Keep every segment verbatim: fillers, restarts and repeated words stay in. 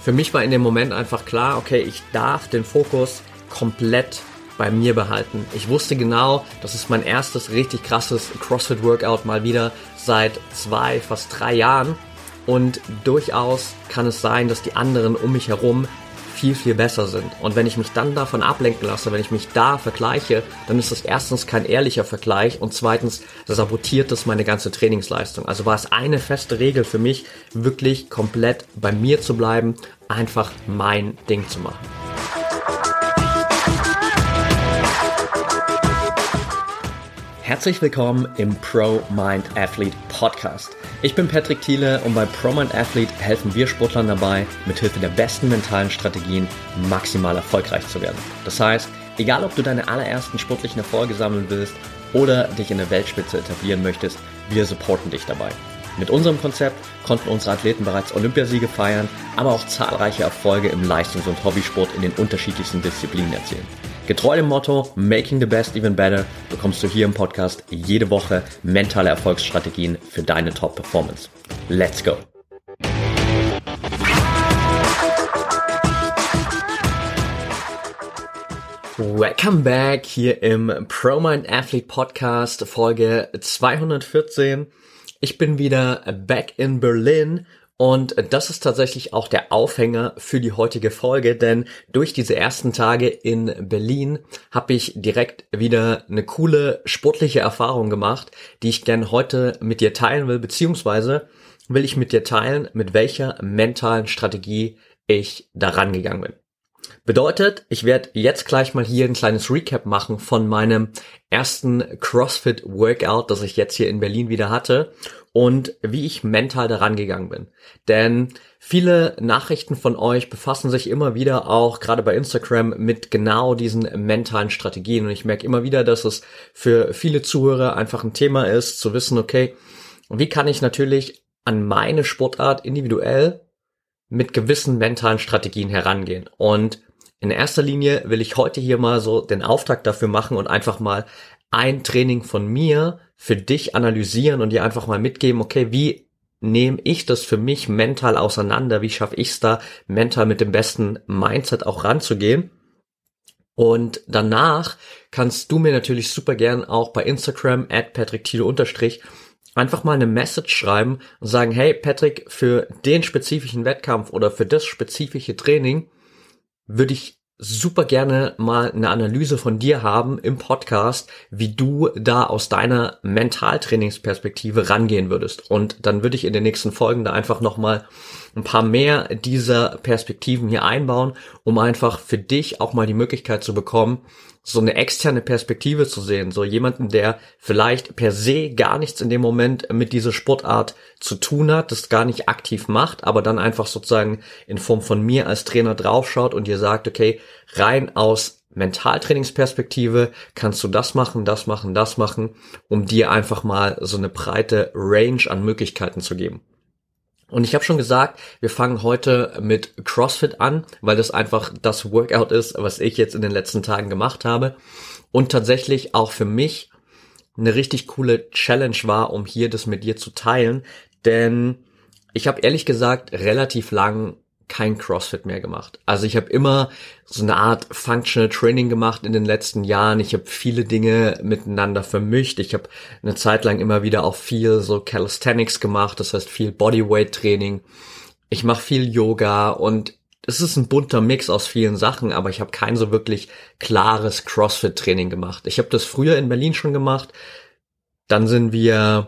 Für mich war in dem Moment einfach klar, okay, ich darf den Fokus komplett bei mir behalten. Ich wusste genau, das ist mein erstes richtig krasses CrossFit-Workout mal wieder seit zwei, fast drei Jahren. Und durchaus kann es sein, dass die anderen um mich herum viel, viel besser sind. Und wenn ich mich dann davon ablenken lasse, wenn ich mich da vergleiche, dann ist das erstens kein ehrlicher Vergleich und zweitens sabotiert das meine ganze Trainingsleistung. Also war es eine feste Regel für mich, wirklich komplett bei mir zu bleiben, einfach mein Ding zu machen. Herzlich willkommen im Pro Mind Athlete Podcast. Ich bin Patrick Thiele und bei Pro Mind Athlete helfen wir Sportlern dabei, mithilfe der besten mentalen Strategien maximal erfolgreich zu werden. Das heißt, egal ob du deine allerersten sportlichen Erfolge sammeln willst oder dich in der Weltspitze etablieren möchtest, wir supporten dich dabei. Mit unserem Konzept konnten unsere Athleten bereits Olympiasiege feiern, aber auch zahlreiche Erfolge im Leistungs- und Hobbysport in den unterschiedlichsten Disziplinen erzielen. Getreu dem Motto Making the Best Even Better bekommst du hier im Podcast jede Woche mentale Erfolgsstrategien für deine Top-Performance. Let's go! Welcome back hier im Pro Mind Athlete Podcast, Folge zweihundertvierzehn. Ich bin wieder back in Berlin. Und das ist tatsächlich auch der Aufhänger für die heutige Folge, denn durch diese ersten Tage in Berlin habe ich direkt wieder eine coole sportliche Erfahrung gemacht, die ich gerne heute mit dir teilen will, beziehungsweise will ich mit dir teilen, mit welcher mentalen Strategie ich da rangegangen bin. Bedeutet, ich werde jetzt gleich mal hier ein kleines Recap machen von meinem ersten CrossFit-Workout, das ich jetzt hier in Berlin wieder hatte und wie ich mental da rangegangen bin. Denn viele Nachrichten von euch befassen sich immer wieder auch, gerade bei Instagram, mit genau diesen mentalen Strategien. Und ich merke immer wieder, dass es für viele Zuhörer einfach ein Thema ist, zu wissen, okay, wie kann ich natürlich an meine Sportart individuell mit gewissen mentalen Strategien herangehen. Und in erster Linie will ich heute hier mal so den Auftakt dafür machen und einfach mal ein Training von mir für dich analysieren und dir einfach mal mitgeben, okay, wie nehme ich das für mich mental auseinander? Wie schaffe ich es da, mental mit dem besten Mindset auch ranzugehen? Und danach kannst du mir natürlich super gern auch bei Instagram at patrickthiele unterstrich einfach mal eine Message schreiben und sagen, hey Patrick, für den spezifischen Wettkampf oder für das spezifische Training würde ich super gerne mal eine Analyse von dir haben im Podcast, wie du da aus deiner Mentaltrainingsperspektive rangehen würdest. Und dann würde ich in den nächsten Folgen da einfach nochmal ein paar mehr dieser Perspektiven hier einbauen, um einfach für dich auch mal die Möglichkeit zu bekommen, so eine externe Perspektive zu sehen, so jemanden, der vielleicht per se gar nichts in dem Moment mit dieser Sportart zu tun hat, das gar nicht aktiv macht, aber dann einfach sozusagen in Form von mir als Trainer draufschaut und dir sagt, okay, rein aus Mentaltrainingsperspektive kannst du das machen, das machen, das machen, um dir einfach mal so eine breite Range an Möglichkeiten zu geben. Und ich habe schon gesagt, wir fangen heute mit CrossFit an, weil das einfach das Workout ist, was ich jetzt in den letzten Tagen gemacht habe und tatsächlich auch für mich eine richtig coole Challenge war, um hier das mit dir zu teilen, denn ich habe ehrlich gesagt relativ lang kein CrossFit mehr gemacht. Also ich habe immer so eine Art Functional Training gemacht in den letzten Jahren. Ich habe viele Dinge miteinander vermischt. Ich habe eine Zeit lang immer wieder auch viel so Calisthenics gemacht, das heißt viel Bodyweight Training. Ich mache viel Yoga und es ist ein bunter Mix aus vielen Sachen, aber ich habe kein so wirklich klares CrossFit Training gemacht. Ich habe das früher in Berlin schon gemacht. Dann sind wir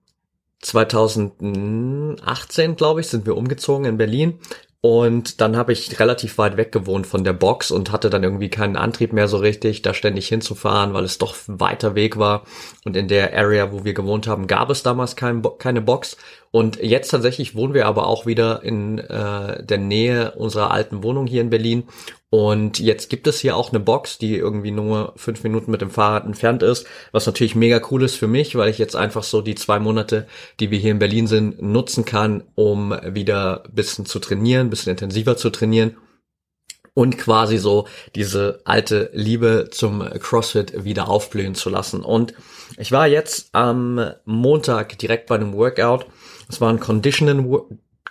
zweitausendachtzehn, glaube ich, sind wir umgezogen in Berlin. Und dann habe ich relativ weit weg gewohnt von der Box und hatte dann irgendwie keinen Antrieb mehr so richtig, da ständig hinzufahren, weil es doch weiter Weg war. Und in der Area, wo wir gewohnt haben, gab es damals kein Bo- keine Box. Und jetzt tatsächlich wohnen wir aber auch wieder in äh, der Nähe unserer alten Wohnung hier in Berlin. Und jetzt gibt es hier auch eine Box, die irgendwie nur fünf Minuten mit dem Fahrrad entfernt ist, was natürlich mega cool ist für mich, weil ich jetzt einfach so die zwei Monate, die wir hier in Berlin sind, nutzen kann, um wieder ein bisschen zu trainieren, ein bisschen intensiver zu trainieren und quasi so diese alte Liebe zum CrossFit wieder aufblühen zu lassen. Und ich war jetzt am Montag direkt bei einem Workout. Es war ein Conditioning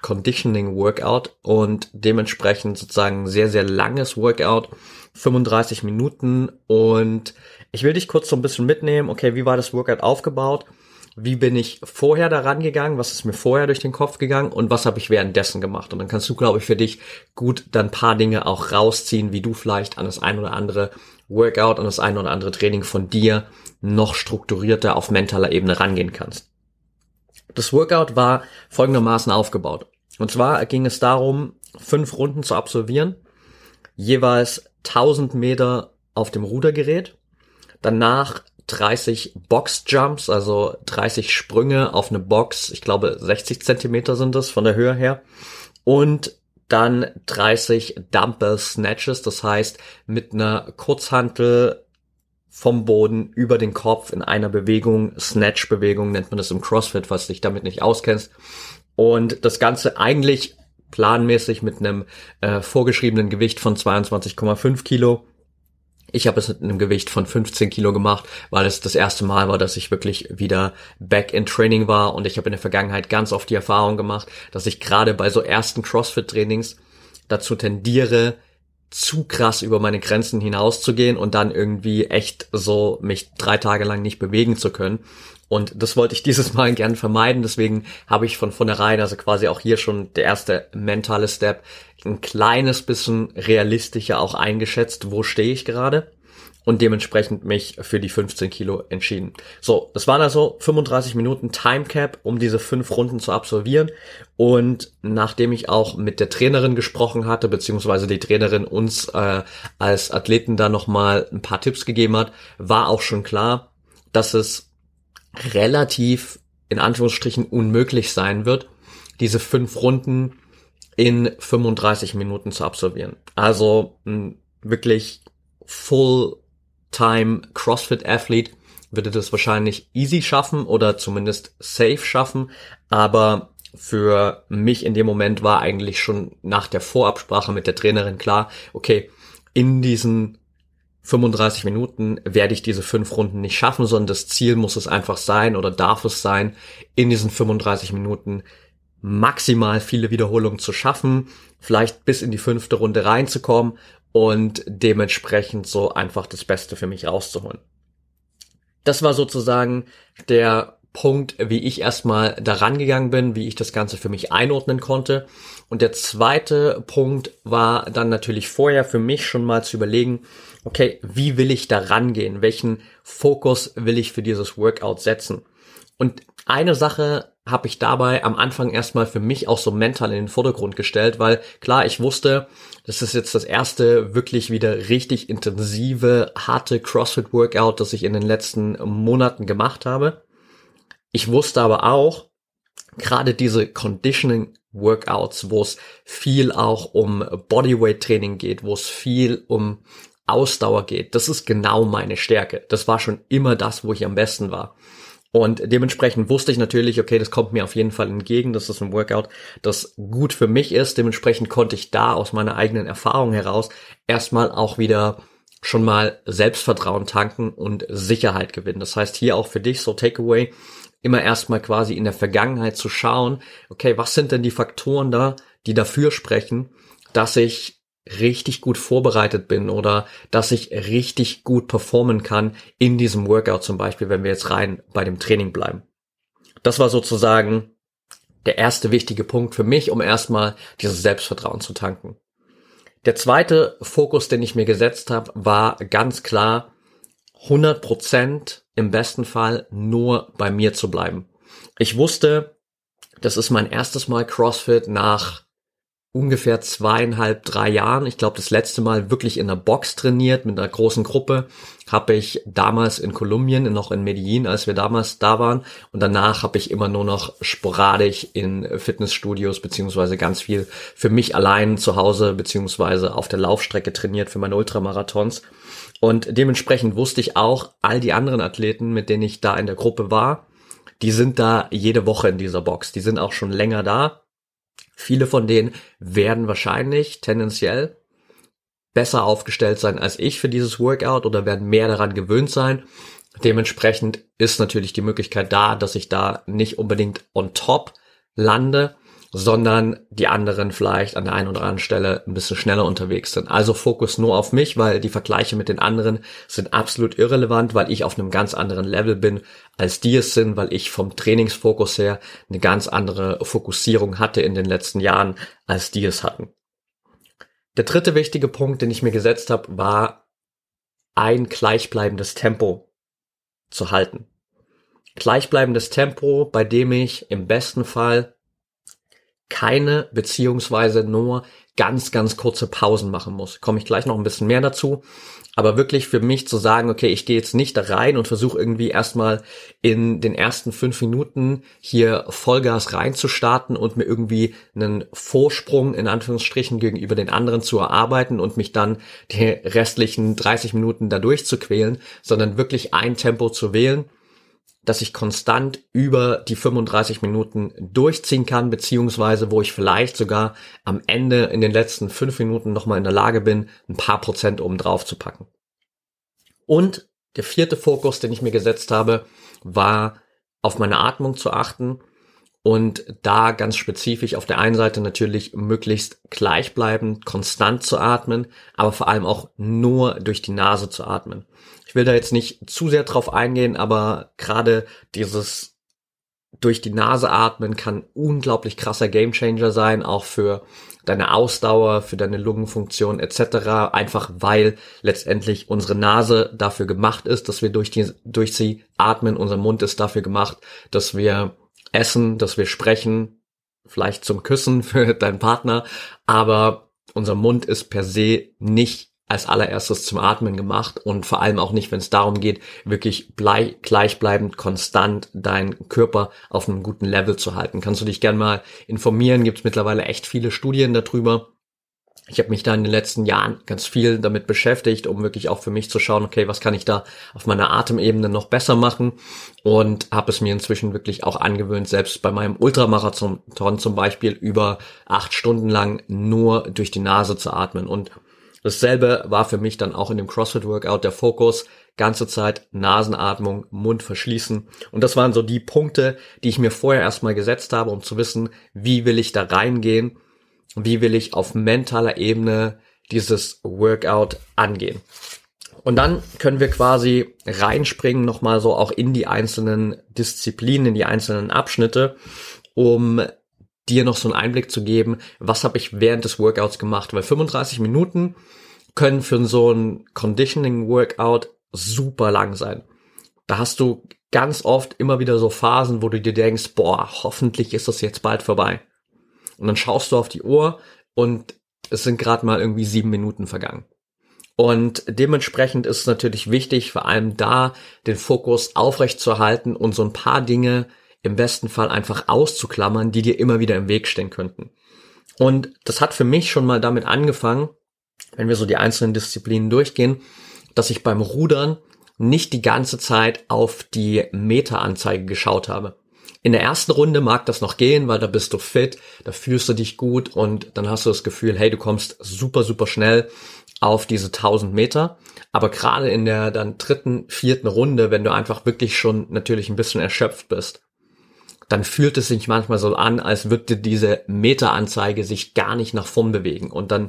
Conditioning Workout und dementsprechend sozusagen sehr, sehr langes Workout, fünfunddreißig Minuten, und ich will dich kurz so ein bisschen mitnehmen. Okay, wie war das Workout aufgebaut? Wie bin ich vorher da rangegangen? Was ist mir vorher durch den Kopf gegangen? Und was habe ich währenddessen gemacht? Und dann kannst du, glaube ich, für dich gut dann ein paar Dinge auch rausziehen, wie du vielleicht an das ein oder andere Workout, an das ein oder andere Training von dir noch strukturierter auf mentaler Ebene rangehen kannst. Das Workout war folgendermaßen aufgebaut. Und zwar ging es darum, fünf Runden zu absolvieren, jeweils tausend Meter auf dem Rudergerät, danach dreißig Boxjumps, also dreißig Sprünge auf eine Box, ich glaube sechzig Zentimeter sind das von der Höhe her, und dann dreißig Dumbbell Snatches, das heißt mit einer Kurzhantel vom Boden über den Kopf in einer Bewegung, Snatch-Bewegung nennt man das im CrossFit, falls du dich damit nicht auskennst, und das Ganze eigentlich planmäßig mit einem äh, vorgeschriebenen Gewicht von zweiundzwanzig Komma fünf Kilo. Ich habe es mit einem Gewicht von fünfzehn Kilo gemacht, weil es das erste Mal war, dass ich wirklich wieder back in Training war, und ich habe in der Vergangenheit ganz oft die Erfahrung gemacht, dass ich gerade bei so ersten CrossFit-Trainings dazu tendiere, zu krass über meine Grenzen hinauszugehen und dann irgendwie echt so mich drei Tage lang nicht bewegen zu können. Und das wollte ich dieses Mal gern vermeiden, deswegen habe ich von vornherein, also quasi auch hier schon der erste mentale Step, ein kleines bisschen realistischer auch eingeschätzt, wo stehe ich gerade, und dementsprechend mich für die fünfzehn Kilo entschieden. So, das waren also fünfunddreißig Minuten Timecap, um diese fünf Runden zu absolvieren, und nachdem ich auch mit der Trainerin gesprochen hatte, beziehungsweise die Trainerin uns äh, als Athleten da nochmal ein paar Tipps gegeben hat, war auch schon klar, dass es relativ in Anführungsstrichen unmöglich sein wird, diese fünf Runden in fünfunddreißig Minuten zu absolvieren. Also ein wirklich Full-Time CrossFit-Athlet würde das wahrscheinlich easy schaffen oder zumindest safe schaffen, aber für mich in dem Moment war eigentlich schon nach der Vorabsprache mit der Trainerin klar, okay, in diesen fünfunddreißig Minuten werde ich diese fünf Runden nicht schaffen, sondern das Ziel muss es einfach sein oder darf es sein, in diesen fünfunddreißig Minuten maximal viele Wiederholungen zu schaffen, vielleicht bis in die fünfte Runde reinzukommen und dementsprechend so einfach das Beste für mich rauszuholen. Das war sozusagen der Punkt, wie ich erstmal da rangegangen bin, wie ich das Ganze für mich einordnen konnte. Und der zweite Punkt war dann natürlich vorher für mich schon mal zu überlegen, okay, wie will ich da rangehen? Welchen Fokus will ich für dieses Workout setzen? Und eine Sache habe ich dabei am Anfang erstmal für mich auch so mental in den Vordergrund gestellt, weil klar, ich wusste, das ist jetzt das erste wirklich wieder richtig intensive, harte CrossFit-Workout, das ich in den letzten Monaten gemacht habe. Ich wusste aber auch, gerade diese Conditioning-Workouts, wo es viel auch um Bodyweight-Training geht, wo es viel um Ausdauer geht, das ist genau meine Stärke. Das war schon immer das, wo ich am besten war. Und dementsprechend wusste ich natürlich, okay, das kommt mir auf jeden Fall entgegen. Das ist ein Workout, das gut für mich ist. Dementsprechend konnte ich da aus meiner eigenen Erfahrung heraus erstmal auch wieder schon mal Selbstvertrauen tanken und Sicherheit gewinnen. Das heißt, hier auch für dich so Takeaway, immer erstmal quasi in der Vergangenheit zu schauen, okay, was sind denn die Faktoren da, die dafür sprechen, dass ich richtig gut vorbereitet bin oder dass ich richtig gut performen kann in diesem Workout, zum Beispiel, wenn wir jetzt rein bei dem Training bleiben. Das war sozusagen der erste wichtige Punkt für mich, um erstmal dieses Selbstvertrauen zu tanken. Der zweite Fokus, den ich mir gesetzt habe, war ganz klar, hundert Prozent im besten Fall nur bei mir zu bleiben. Ich wusste, das ist mein erstes Mal CrossFit nach ungefähr zweieinhalb, drei Jahren. Ich glaube, das letzte Mal wirklich in einer Box trainiert mit einer großen Gruppe habe ich damals in Kolumbien, noch in Medellin, als wir damals da waren. Und danach habe ich immer nur noch sporadisch in Fitnessstudios beziehungsweise ganz viel für mich allein zu Hause beziehungsweise auf der Laufstrecke trainiert für meine Ultramarathons. Und dementsprechend wusste ich auch, all die anderen Athleten, mit denen ich da in der Gruppe war, die sind da jede Woche in dieser Box. Die sind auch schon länger da. Viele von denen werden wahrscheinlich tendenziell besser aufgestellt sein als ich für dieses Workout oder werden mehr daran gewöhnt sein. Dementsprechend ist natürlich die Möglichkeit da, dass ich da nicht unbedingt on top lande, sondern die anderen vielleicht an der einen oder anderen Stelle ein bisschen schneller unterwegs sind. Also Fokus nur auf mich, weil die Vergleiche mit den anderen sind absolut irrelevant, weil ich auf einem ganz anderen Level bin, als die es sind, weil ich vom Trainingsfokus her eine ganz andere Fokussierung hatte in den letzten Jahren, als die es hatten. Der dritte wichtige Punkt, den ich mir gesetzt habe, war ein gleichbleibendes Tempo zu halten. Gleichbleibendes Tempo, bei dem ich im besten Fall keine beziehungsweise nur ganz, ganz kurze Pausen machen muss. Komme ich gleich noch ein bisschen mehr dazu. Aber wirklich für mich zu sagen, okay, ich gehe jetzt nicht da rein und versuche irgendwie erstmal in den ersten fünf Minuten hier Vollgas reinzustarten und mir irgendwie einen Vorsprung in Anführungsstrichen gegenüber den anderen zu erarbeiten und mich dann die restlichen dreißig Minuten da durchzuquälen, sondern wirklich ein Tempo zu wählen, dass ich konstant über die fünfunddreißig Minuten durchziehen kann, beziehungsweise wo ich vielleicht sogar am Ende in den letzten fünf Minuten nochmal in der Lage bin, ein paar Prozent oben drauf zu packen. Und der vierte Fokus, den ich mir gesetzt habe, war auf meine Atmung zu achten und da ganz spezifisch auf der einen Seite natürlich möglichst gleichbleibend, konstant zu atmen, aber vor allem auch nur durch die Nase zu atmen. Ich will da jetzt nicht zu sehr drauf eingehen, aber gerade dieses durch die Nase atmen kann unglaublich krasser Gamechanger sein, auch für deine Ausdauer, für deine Lungenfunktion et cetera. Einfach weil letztendlich unsere Nase dafür gemacht ist, dass wir durch die durch sie atmen. Unser Mund ist dafür gemacht, dass wir essen, dass wir sprechen, vielleicht zum Küssen für deinen Partner, aber unser Mund ist per se nicht als allererstes zum Atmen gemacht und vor allem auch nicht, wenn es darum geht, wirklich blei- gleichbleibend, konstant deinen Körper auf einem guten Level zu halten. Kannst du dich gerne mal informieren, gibt es mittlerweile echt viele Studien darüber. Ich habe mich da in den letzten Jahren ganz viel damit beschäftigt, um wirklich auch für mich zu schauen, okay, was kann ich da auf meiner Atemebene noch besser machen, und habe es mir inzwischen wirklich auch angewöhnt, selbst bei meinem Ultramarathon zum Beispiel über acht Stunden lang nur durch die Nase zu atmen. Und dasselbe war für mich dann auch in dem CrossFit-Workout der Fokus, ganze Zeit Nasenatmung, Mund verschließen. Und das waren so die Punkte, die ich mir vorher erstmal gesetzt habe, um zu wissen, wie will ich da reingehen, wie will ich auf mentaler Ebene dieses Workout angehen. Und dann können wir quasi reinspringen, nochmal so auch in die einzelnen Disziplinen, in die einzelnen Abschnitte, um dir noch so einen Einblick zu geben, was habe ich während des Workouts gemacht. Weil fünfunddreißig Minuten können für so ein Conditioning-Workout super lang sein. Da hast du ganz oft immer wieder so Phasen, wo du dir denkst, boah, hoffentlich ist das jetzt bald vorbei. Und dann schaust du auf die Uhr und es sind gerade mal irgendwie sieben Minuten vergangen. Und dementsprechend ist es natürlich wichtig, vor allem da den Fokus aufrecht zu erhalten und so ein paar Dinge im besten Fall einfach auszuklammern, die dir immer wieder im Weg stehen könnten. Und das hat für mich schon mal damit angefangen, wenn wir so die einzelnen Disziplinen durchgehen, dass ich beim Rudern nicht die ganze Zeit auf die Meteranzeige geschaut habe. In der ersten Runde mag das noch gehen, weil da bist du fit, da fühlst du dich gut und dann hast du das Gefühl, hey, du kommst super, super schnell auf diese tausend Meter. Aber gerade in der dann dritten, vierten Runde, wenn du einfach wirklich schon natürlich ein bisschen erschöpft bist, dann fühlt es sich manchmal so an, als würde diese Meteranzeige sich gar nicht nach vorn bewegen. Und dann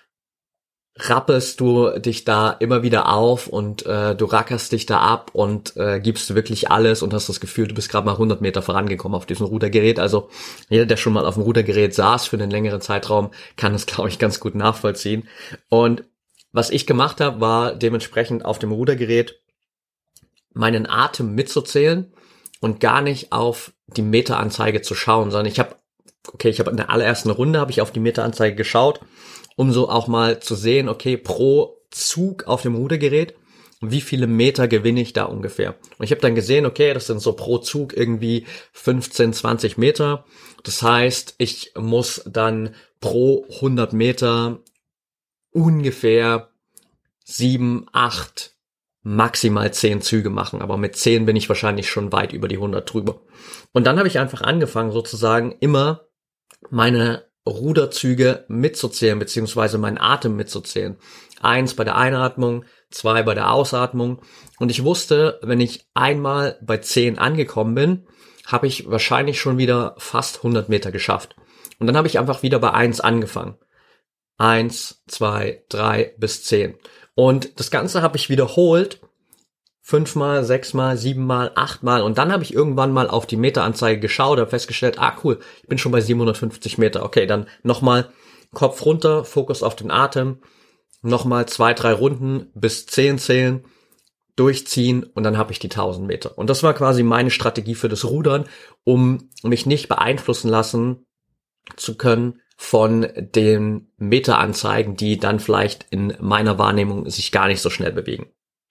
rappelst du dich da immer wieder auf und äh, du rackerst dich da ab und äh, gibst wirklich alles und hast das Gefühl, du bist gerade mal hundert Meter vorangekommen auf diesem Rudergerät. Also jeder, der schon mal auf dem Rudergerät saß für einen längeren Zeitraum, kann es, glaube ich, ganz gut nachvollziehen. Und was ich gemacht habe, war dementsprechend auf dem Rudergerät meinen Atem mitzuzählen und gar nicht auf die Meteranzeige zu schauen, sondern ich habe, okay, ich habe in der allerersten Runde habe ich auf die Meteranzeige geschaut, um so auch mal zu sehen, okay, pro Zug auf dem Rudergerät, wie viele Meter gewinne ich da ungefähr. Und ich habe dann gesehen, okay, das sind so pro Zug irgendwie fünfzehn, zwanzig Meter. Das heißt, ich muss dann pro hundert Meter ungefähr sieben, acht, maximal zehn Züge machen. Aber mit zehn bin ich wahrscheinlich schon weit über die hundert drüber. Und dann habe ich einfach angefangen, sozusagen immer meine Ruderzüge mitzuzählen, beziehungsweise meinen Atem mitzuzählen. Eins bei der Einatmung, zwei bei der Ausatmung. Und ich wusste, wenn ich einmal bei zehn angekommen bin, habe ich wahrscheinlich schon wieder fast hundert Meter geschafft. Und dann habe ich einfach wieder bei eins angefangen. Eins, zwei, drei bis zehn. Und das Ganze habe ich wiederholt. Fünfmal, sechsmal, siebenmal, achtmal. Und dann habe ich irgendwann mal auf die Meteranzeige geschaut, habe festgestellt, ah cool, ich bin schon bei siebenhundertfünfzig Meter. Okay, dann nochmal Kopf runter, Fokus auf den Atem. Nochmal zwei, drei Runden bis zehn zählen, durchziehen und dann habe ich die tausend Meter. Und das war quasi meine Strategie für das Rudern, um mich nicht beeinflussen lassen zu können von den Meteranzeigen, die dann vielleicht in meiner Wahrnehmung sich gar nicht so schnell bewegen.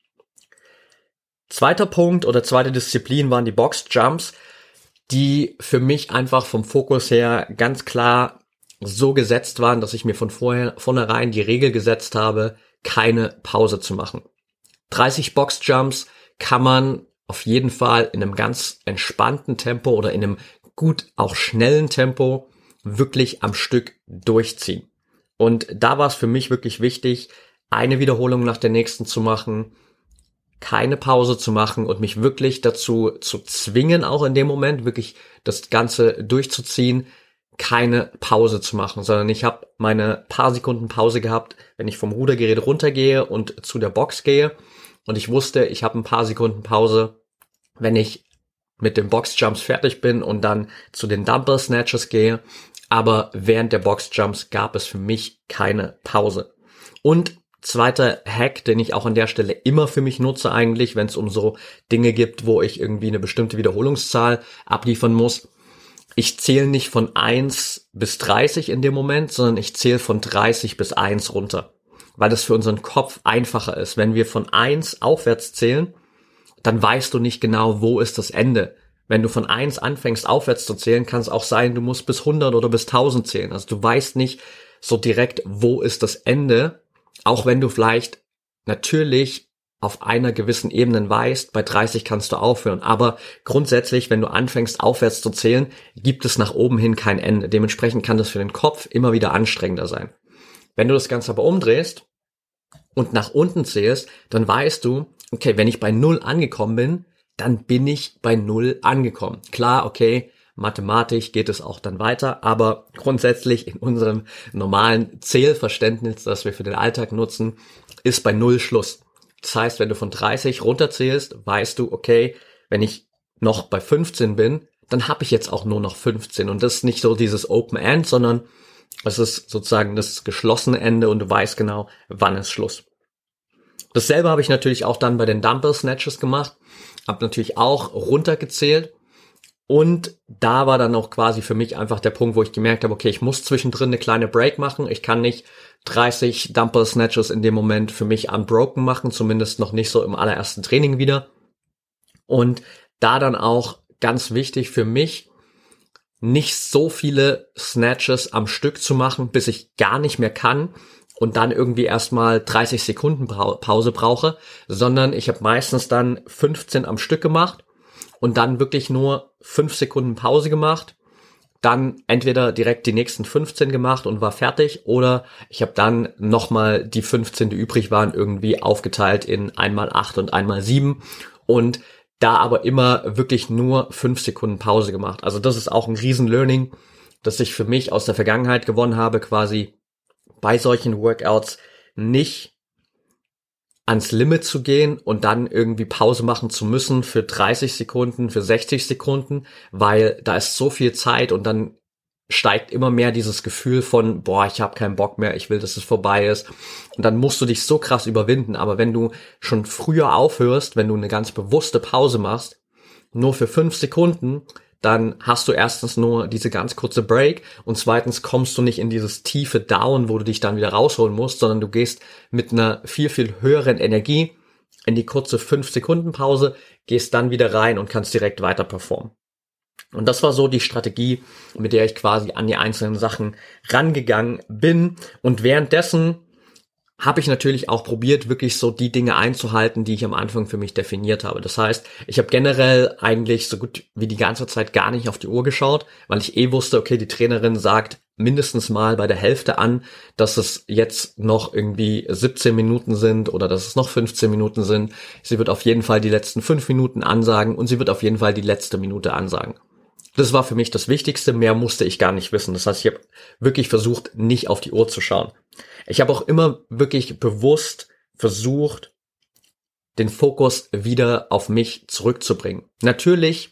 Zweiter Punkt oder zweite Disziplin waren die Boxjumps, die für mich einfach vom Fokus her ganz klar so gesetzt waren, dass ich mir von vorher, vornherein die Regel gesetzt habe, keine Pause zu machen. dreißig Boxjumps kann man auf jeden Fall in einem ganz entspannten Tempo oder in einem gut auch schnellen Tempo wirklich am Stück durchziehen. Und da war es für mich wirklich wichtig, eine Wiederholung nach der nächsten zu machen, keine Pause zu machen und mich wirklich dazu zu zwingen, auch in dem Moment wirklich das Ganze durchzuziehen, keine Pause zu machen, sondern ich habe meine paar Sekunden Pause gehabt, wenn ich vom Rudergerät runtergehe und zu der Box gehe. Und ich wusste, ich habe ein paar Sekunden Pause, wenn ich mit den Boxjumps fertig bin und dann zu den Dumbbell Snatches gehe. Aber während der Boxjumps gab es für mich keine Pause. Und zweiter Hack, den ich auch an der Stelle immer für mich nutze eigentlich, wenn es um so Dinge gibt, wo ich irgendwie eine bestimmte Wiederholungszahl abliefern muss. Ich zähle nicht von eins bis dreißig in dem Moment, sondern ich zähle von dreißig bis eins runter. Weil das für unseren Kopf einfacher ist. Wenn wir von eins aufwärts zählen, dann weißt du nicht genau, wo ist das Ende. Wenn du von eins anfängst aufwärts zu zählen, kann es auch sein, du musst bis hundert oder bis tausend zählen. Also du weißt nicht so direkt, wo ist das Ende, auch wenn du vielleicht natürlich auf einer gewissen Ebene weißt, bei dreißig kannst du aufhören. Aber grundsätzlich, wenn du anfängst aufwärts zu zählen, gibt es nach oben hin kein Ende. Dementsprechend kann das für den Kopf immer wieder anstrengender sein. Wenn du das Ganze aber umdrehst und nach unten zählst, dann weißt du, okay, wenn ich bei null angekommen bin, dann bin ich bei null angekommen. Klar, okay, mathematisch geht es auch dann weiter, aber grundsätzlich in unserem normalen Zählverständnis, das wir für den Alltag nutzen, ist bei null Schluss. Das heißt, wenn du von dreißig runterzählst, weißt du, okay, wenn ich noch bei fünfzehn bin, dann habe ich jetzt auch nur noch fünfzehn. Und das ist nicht so dieses Open End, sondern es ist sozusagen das geschlossene Ende und du weißt genau, wann ist Schluss. Dasselbe habe ich natürlich auch dann bei den Dumbbell Snatches gemacht, habe natürlich auch runtergezählt und da war dann auch quasi für mich einfach der Punkt, wo ich gemerkt habe, okay, ich muss zwischendrin eine kleine Break machen, ich kann nicht dreißig Dumbbell Snatches in dem Moment für mich unbroken machen, zumindest noch nicht so im allerersten Training wieder. Und da dann auch ganz wichtig für mich, nicht so viele Snatches am Stück zu machen, bis ich gar nicht mehr kann und dann irgendwie erstmal dreißig Sekunden Pause brauche, sondern ich habe meistens dann fünfzehn am Stück gemacht und dann wirklich nur fünf Sekunden Pause gemacht, dann entweder direkt die nächsten fünfzehn gemacht und war fertig oder ich habe dann nochmal die fünfzehn, die übrig waren, irgendwie aufgeteilt in einmal acht und einmal sieben und da aber immer wirklich nur fünf Sekunden Pause gemacht. Also das ist auch ein Riesen-Learning, das ich für mich aus der Vergangenheit gewonnen habe, quasi bei solchen Workouts nicht ans Limit zu gehen und dann irgendwie Pause machen zu müssen für dreißig Sekunden, für sechzig Sekunden, weil da ist so viel Zeit und dann steigt immer mehr dieses Gefühl von, boah, ich habe keinen Bock mehr, ich will, dass es vorbei ist. Und dann musst du dich so krass überwinden. Aber wenn du schon früher aufhörst, wenn du eine ganz bewusste Pause machst, nur für fünf Sekunden, dann hast du erstens nur diese ganz kurze Break und zweitens kommst du nicht in dieses tiefe Down, wo du dich dann wieder rausholen musst, sondern du gehst mit einer viel, viel höheren Energie in die kurze fünf Sekunden Pause, gehst dann wieder rein und kannst direkt weiter performen. Und das war so die Strategie, mit der ich quasi an die einzelnen Sachen rangegangen bin. Und währenddessen habe ich natürlich auch probiert, wirklich so die Dinge einzuhalten, die ich am Anfang für mich definiert habe. Das heißt, ich habe generell eigentlich so gut wie die ganze Zeit gar nicht auf die Uhr geschaut, weil ich eh wusste, okay, die Trainerin sagt mindestens mal bei der Hälfte an, dass es jetzt noch irgendwie siebzehn Minuten sind oder dass es noch fünfzehn Minuten sind. Sie wird auf jeden Fall die letzten fünf Minuten ansagen und sie wird auf jeden Fall die letzte Minute ansagen. Das war für mich das Wichtigste, mehr musste ich gar nicht wissen. Das heißt, ich habe wirklich versucht, nicht auf die Uhr zu schauen. Ich habe auch immer wirklich bewusst versucht, den Fokus wieder auf mich zurückzubringen. Natürlich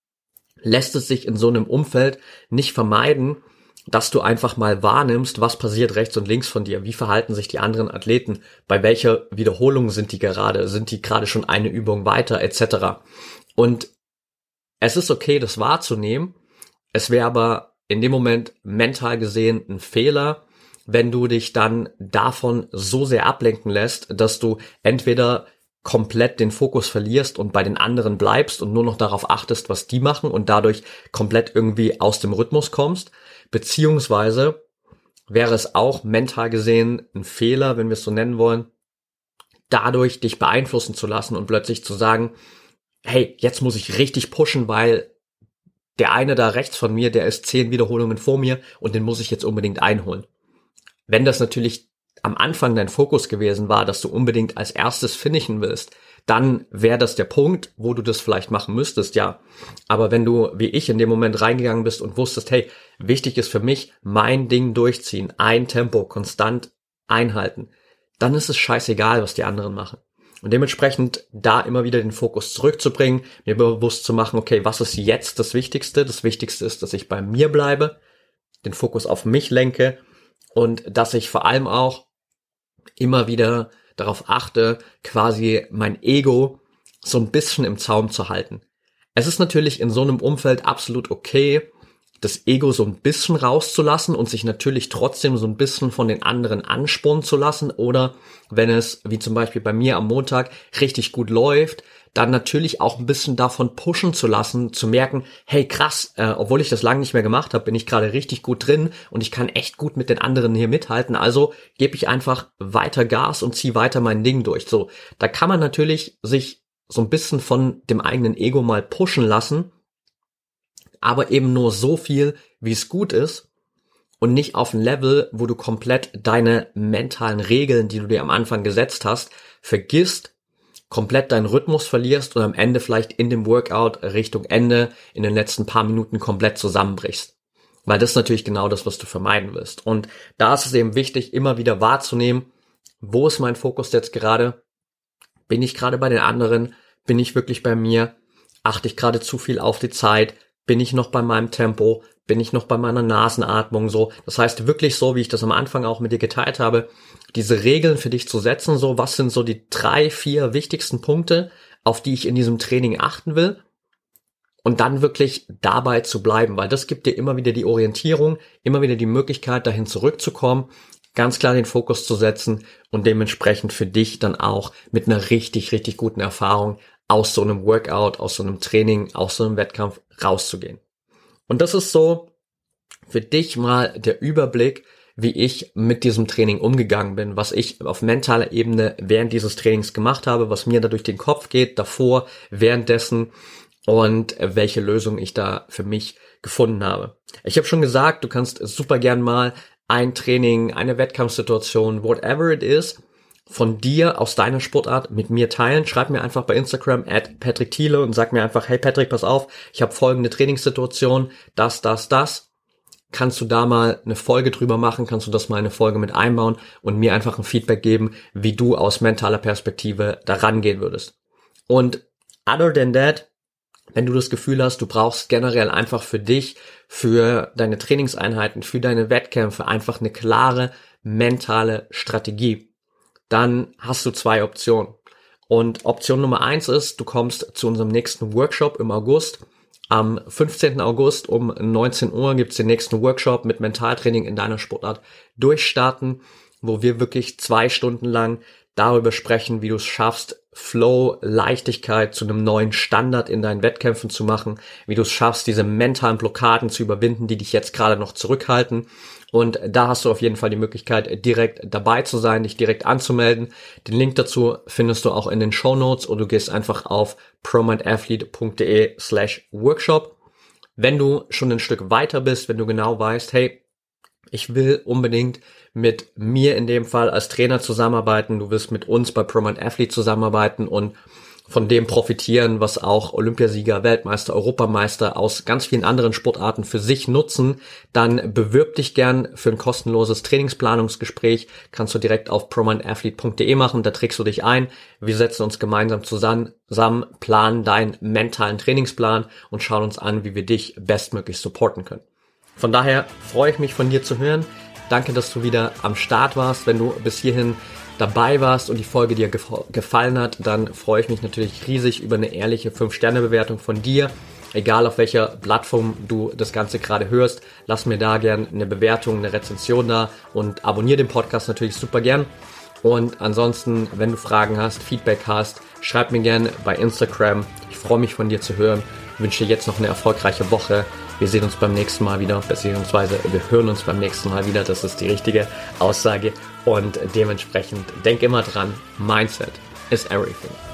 lässt es sich in so einem Umfeld nicht vermeiden, dass du einfach mal wahrnimmst, was passiert rechts und links von dir, wie verhalten sich die anderen Athleten, bei welcher Wiederholung sind die gerade, sind die gerade schon eine Übung weiter, et cetera. Und es ist okay, das wahrzunehmen, es wäre aber in dem Moment mental gesehen ein Fehler, wenn du dich dann davon so sehr ablenken lässt, dass du entweder komplett den Fokus verlierst und bei den anderen bleibst und nur noch darauf achtest, was die machen und dadurch komplett irgendwie aus dem Rhythmus kommst, beziehungsweise wäre es auch mental gesehen ein Fehler, wenn wir es so nennen wollen, dadurch dich beeinflussen zu lassen und plötzlich zu sagen, hey, jetzt muss ich richtig pushen, weil der eine da rechts von mir, der ist zehn Wiederholungen vor mir und den muss ich jetzt unbedingt einholen. Wenn das natürlich am Anfang dein Fokus gewesen war, dass du unbedingt als erstes finishen willst, dann wäre das der Punkt, wo du das vielleicht machen müsstest, ja. Aber wenn du, wie ich, in dem Moment reingegangen bist und wusstest, hey, wichtig ist für mich, mein Ding durchziehen, ein Tempo konstant einhalten, dann ist es scheißegal, was die anderen machen. Und dementsprechend da immer wieder den Fokus zurückzubringen, mir bewusst zu machen, okay, was ist jetzt das Wichtigste? Das Wichtigste ist, dass ich bei mir bleibe, den Fokus auf mich lenke und dass ich vor allem auch immer wieder darauf achte, quasi mein Ego so ein bisschen im Zaum zu halten. Es ist natürlich in so einem Umfeld absolut okay, das Ego so ein bisschen rauszulassen und sich natürlich trotzdem so ein bisschen von den anderen anspornen zu lassen oder wenn es, wie zum Beispiel bei mir am Montag, richtig gut läuft, dann natürlich auch ein bisschen davon pushen zu lassen, zu merken, hey krass, äh, obwohl ich das lange nicht mehr gemacht habe, bin ich gerade richtig gut drin und ich kann echt gut mit den anderen hier mithalten, also gebe ich einfach weiter Gas und ziehe weiter mein Ding durch. So, da kann man natürlich sich so ein bisschen von dem eigenen Ego mal pushen lassen, aber eben nur so viel, wie es gut ist und nicht auf ein Level, wo du komplett deine mentalen Regeln, die du dir am Anfang gesetzt hast, vergisst, komplett deinen Rhythmus verlierst und am Ende vielleicht in dem Workout Richtung Ende in den letzten paar Minuten komplett zusammenbrichst. Weil das ist natürlich genau das, was du vermeiden willst. Und da ist es eben wichtig, immer wieder wahrzunehmen, wo ist mein Fokus jetzt gerade? Bin ich gerade bei den anderen? Bin ich wirklich bei mir? Achte ich gerade zu viel auf die Zeit? Bin ich noch bei meinem Tempo? Bin ich noch bei meiner Nasenatmung so? Das heißt wirklich so, wie ich das am Anfang auch mit dir geteilt habe, diese Regeln für dich zu setzen, so was sind so die drei, vier wichtigsten Punkte, auf die ich in diesem Training achten will und dann wirklich dabei zu bleiben, weil das gibt dir immer wieder die Orientierung, immer wieder die Möglichkeit, dahin zurückzukommen, ganz klar den Fokus zu setzen und dementsprechend für dich dann auch mit einer richtig, richtig guten Erfahrung aus so einem Workout, aus so einem Training, aus so einem Wettkampf rauszugehen. Und das ist so für dich mal der Überblick, wie ich mit diesem Training umgegangen bin, was ich auf mentaler Ebene während dieses Trainings gemacht habe, was mir da durch den Kopf geht, davor, währenddessen und welche Lösung ich da für mich gefunden habe. Ich habe schon gesagt, du kannst super gern mal ein Training, eine Wettkampfsituation, whatever it is, von dir aus deiner Sportart mit mir teilen. Schreib mir einfach bei Instagram at Patrick Thiele und sag mir einfach, hey Patrick, pass auf, ich habe folgende Trainingssituation, das, das, das. Kannst du da mal eine Folge drüber machen, kannst du das mal eine Folge mit einbauen und mir einfach ein Feedback geben, wie du aus mentaler Perspektive da rangehen würdest. Und other than that, wenn du das Gefühl hast, du brauchst generell einfach für dich, für deine Trainingseinheiten, für deine Wettkämpfe einfach eine klare mentale Strategie, dann hast du zwei Optionen. Und Option Nummer eins ist, du kommst zu unserem nächsten Workshop im August. Am fünfzehnten August um neunzehn Uhr gibt's den nächsten Workshop mit Mentaltraining in deiner Sportart durchstarten, wo wir wirklich zwei Stunden lang darüber sprechen, wie du es schaffst, Flow, Leichtigkeit zu einem neuen Standard in deinen Wettkämpfen zu machen, wie du es schaffst, diese mentalen Blockaden zu überwinden, die dich jetzt gerade noch zurückhalten. Und da hast du auf jeden Fall die Möglichkeit, direkt dabei zu sein, dich direkt anzumelden. Den Link dazu findest du auch in den Shownotes oder du gehst einfach auf promindathlete.de slash workshop. Wenn du schon ein Stück weiter bist, wenn du genau weißt, hey, ich will unbedingt mit mir in dem Fall als Trainer zusammenarbeiten, du willst mit uns bei ProMind Athlete zusammenarbeiten und von dem profitieren, was auch Olympiasieger, Weltmeister, Europameister aus ganz vielen anderen Sportarten für sich nutzen, dann bewirb dich gern für ein kostenloses Trainingsplanungsgespräch. Kannst du direkt auf promindathlete punkt de machen, da trägst du dich ein. Wir setzen uns gemeinsam zusammen, zusammen, planen deinen mentalen Trainingsplan und schauen uns an, wie wir dich bestmöglich supporten können. Von daher freue ich mich, von dir zu hören. Danke, dass du wieder am Start warst. Wenn du bis hierhin dabei warst und die Folge dir gef- gefallen hat, dann freue ich mich natürlich riesig über eine ehrliche fünf Sterne Bewertung von dir. Egal auf welcher Plattform du das Ganze gerade hörst, lass mir da gern eine Bewertung, eine Rezension da und abonniere den Podcast natürlich super gern. Und ansonsten, wenn du Fragen hast, Feedback hast, schreib mir gern bei Instagram. Ich freue mich, von dir zu hören. Ich wünsche dir jetzt noch eine erfolgreiche Woche. Wir sehen uns beim nächsten Mal wieder, beziehungsweise wir hören uns beim nächsten Mal wieder. Das ist die richtige Aussage. Und dementsprechend denk immer dran, Mindset is everything.